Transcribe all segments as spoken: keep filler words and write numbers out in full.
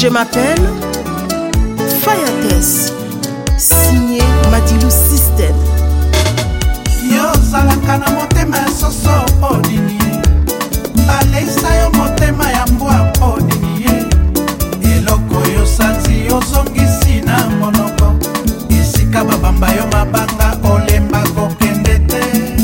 Je m'appelle Fayates, signé Madilou System. Yo zalaka na motema ya soso odini baleisa yo motema ya mbwa odini eloko yo sanzi ozongisi na monoko esika babamba yo mabanga olemba kokende te.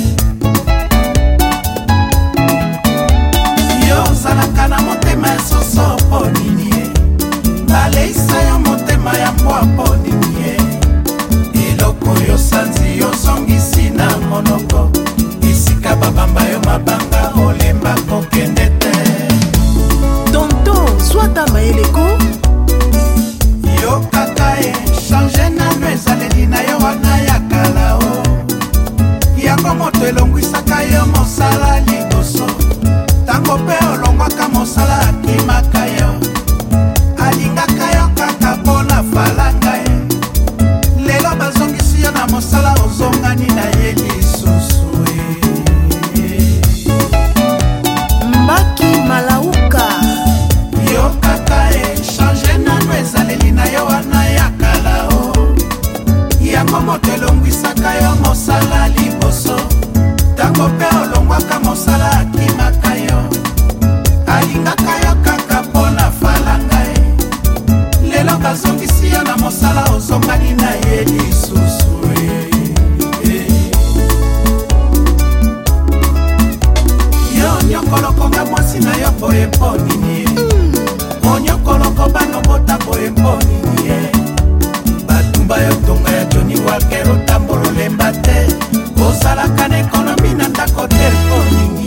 Yo zalaka na motema ya soso odini baleisa yo motema ya mbwa odini eloko yo sanzi ozongisi na monoko esika babamba yo mabanga olemba kokende te. Tonton Swata Maeleko yo kaka e change nano ezaleli na yo wana ya kala o yango moto elongwisaka yo mosala liboso ntango mpe olongwaka mosala akimaka yo alingaka yo kaka mpona falanga ye lelo bazongisi yo na mosala ozongani na ye lisusu Mbaki Malauka yo kaka e change nano ezaleli na yo wana ya kala o yango moto elongwisaka yo mosala liboso ntango mpe olongwaka mosala akimaka yo alingaka yo kaka mpona falanga ye lelo bazongisi yo na mosala ozongani na ye lisusu yo nyokolokonga mwasi na yo boye mpo nini onyokoloko bano bota boye mpo nini ye batumba yo tonga ya joni wakero tambololemba te kozalaka na ekonomi na ndako te mpo nini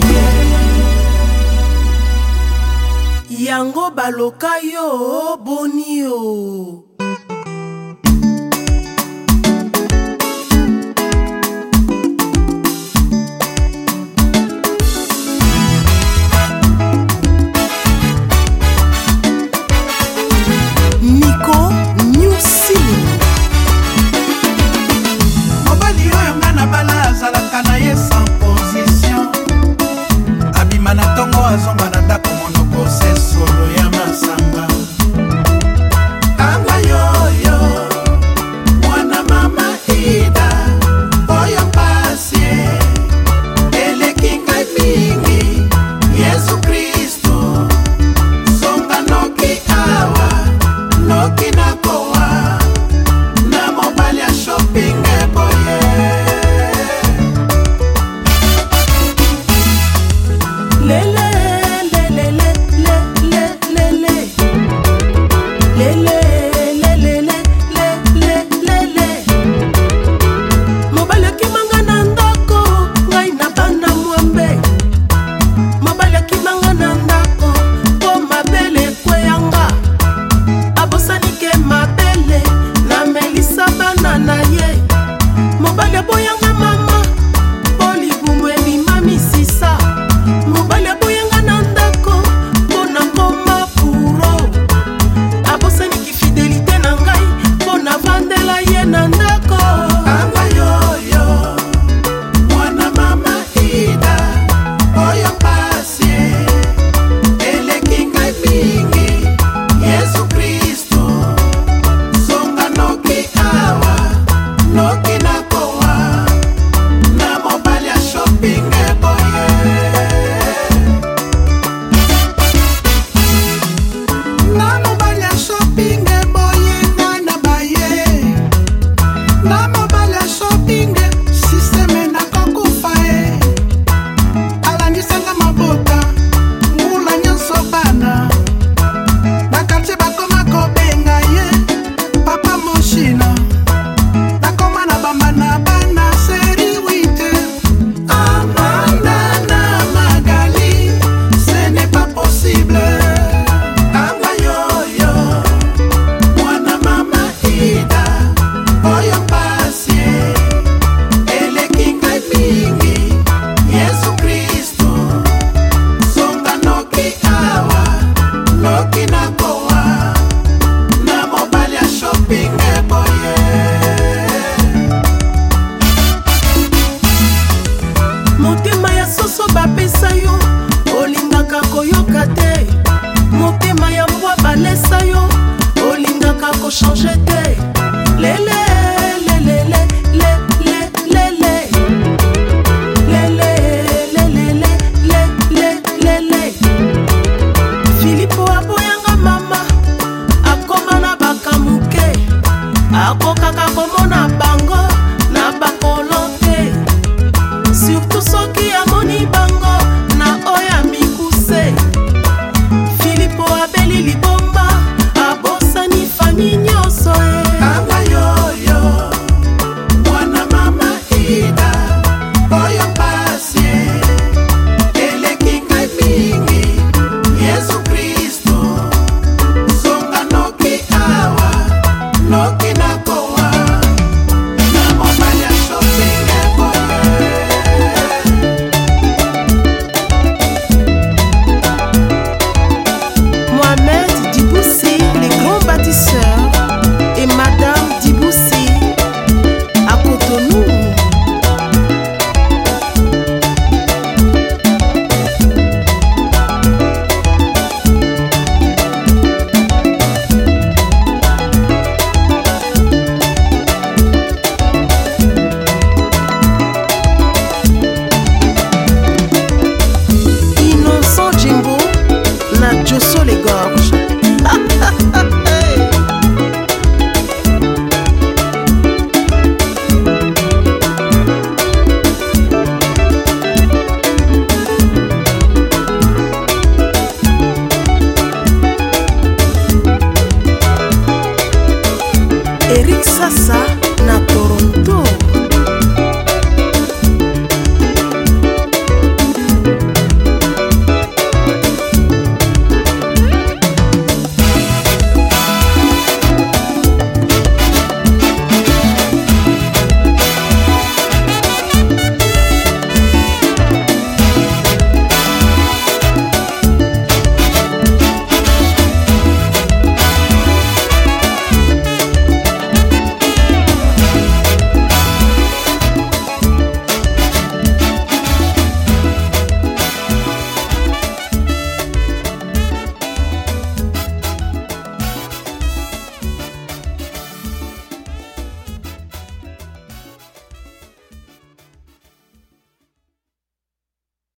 ye yango baloka yo boni yo. Nico New Ceiling mobali oyo nga na bala azalaka na ye sans position abima na ntongo azonga na ndako monoko se solo ya masanga anga yoyo mwana mama ida oyo pasie eleki ngai mingi Yesu Kristu zonga noki awa noki nakowa na mobali ya shopping eboye lele lele lele lele lele lele lele lele mobali akimanga na ndako ngai na bana mwambe mobali akimanga na ndako po mabele ekweyanga abosanike mabele na melisa bana na ye mobali aboyanga mama po libumu ebima misisa mobali aboyanga na ndako mpona ngoma puro abosaniki Eric Sasa